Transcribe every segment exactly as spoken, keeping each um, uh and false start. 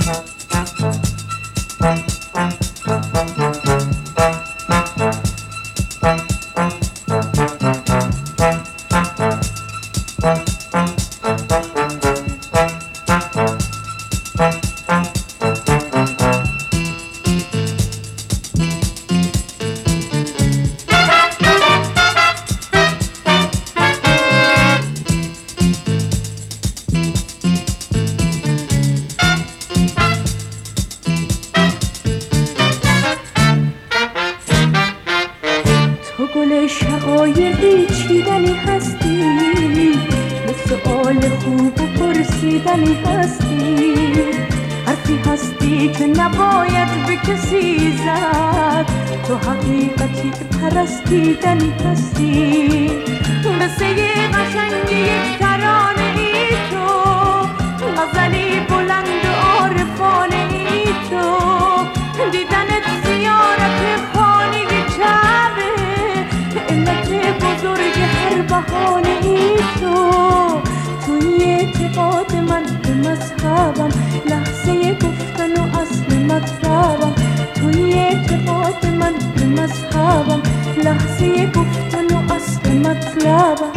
شقایقی چیدنی هستی، به سؤال خوب و پرسیدنی هستی، حرفی هستی که نباید به کسی زد، تو حقیقتی پرستیدنی هستی، مثل یه قشنگ یک ترانه ای تو، غزلی بلند و عارفانه ای تو، دیدنت زیارت خانه کعبه، علت بزرگ هر بهانه ای تو، توی اعتقاد من به مذهبم، لحظه گفتن و اصل مطلبم، توی اعتقاد من به مذهبم، لحظه گفتن و اصل مطلبم.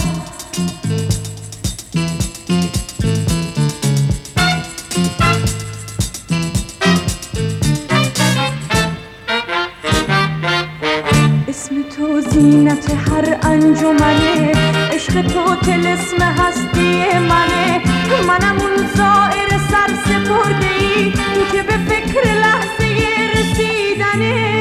اسم تو زینت هر انجمنه، عشق تو طلسم هستی منه، منم اون زائر سر سپرده‌ای که به فکر لحظه رسیدنه.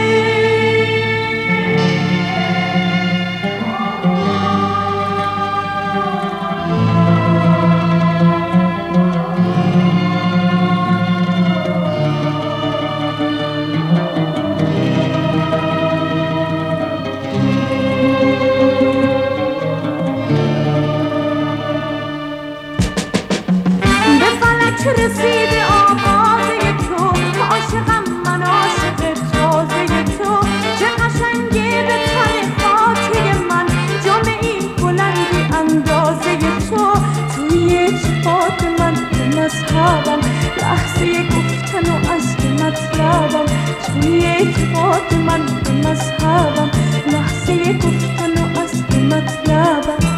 رسیده آوازه تو، عاشقم من عاشق تازه تو، چه قشنگه به تن خاطر من، جامعی بلندی اندازه تو، توی اعتقاد من به مذهبم، لحظه گفتن و اصل مطلبم، توی اعتقاد من به مذهبم، لحظه گفتن و اصل مطلبم.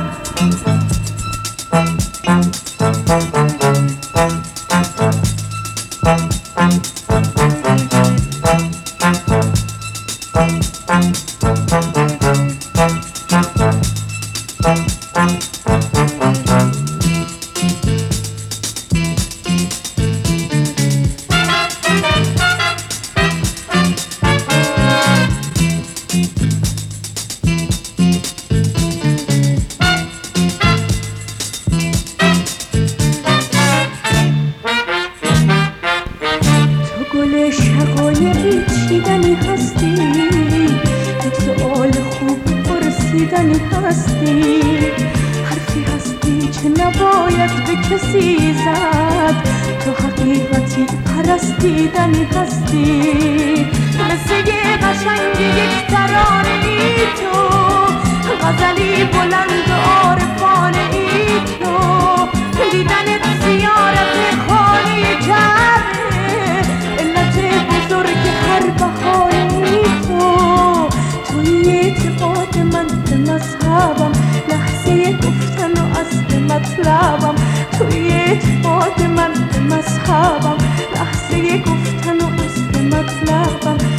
شقایقی چیدنی هستی، یک سؤال خوب پرسیدنی هستی، حرفی هستی که نباید به کسی زد، تو حقیقتی پرستیدنی هستی، مثل یه قشنگ یک ترانه ای تو، غزلی بلند و عارفانه ای تو، دیدنت زیارت خانه کعبه، بزرگ هر بهانه تو، توی اعتقاد من به مذهبم، لحظه گفتن و اصل مطلبم، توی اعتقاد من به مذهبم، لحظه گفتن و اصل مطلبم.